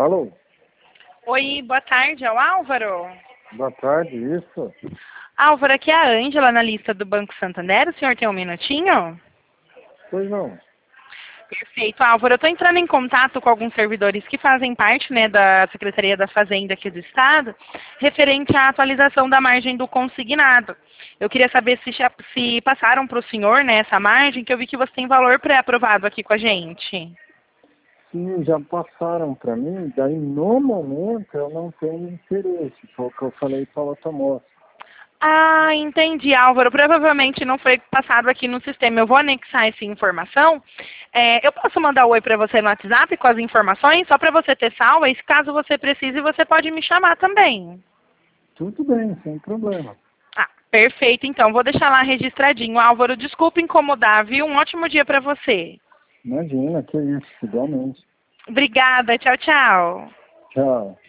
Alô? Oi, boa tarde, é o Álvaro? Boa tarde, isso? Álvaro, aqui é a Ângela, analista do Banco Santander. O senhor tem um minutinho? Pois não. Perfeito, Álvaro. Eu estou entrando em contato com alguns servidores que fazem parte, né, da Secretaria da Fazenda aqui do Estado, referente à atualização da margem do consignado. Eu queria saber se passaram para o senhor, né, essa margem, que eu vi que você tem valor pré-aprovado aqui com a gente. Sim, já passaram para mim, daí no momento eu não tenho interesse, foi o que eu falei para o outra moça. Ah, entendi, Álvaro. Provavelmente não foi passado aqui no sistema. Eu vou anexar essa informação. Eu posso mandar um oi para você no WhatsApp com as informações, só para você ter salva, e se caso você precise, você pode me chamar também. Tudo bem, sem problema. Ah, perfeito. Então, vou deixar lá registradinho. Álvaro, desculpa incomodar, viu? Um ótimo dia para você. Imagina, que isso, igualmente. Obrigada. Tchau, tchau. Tchau.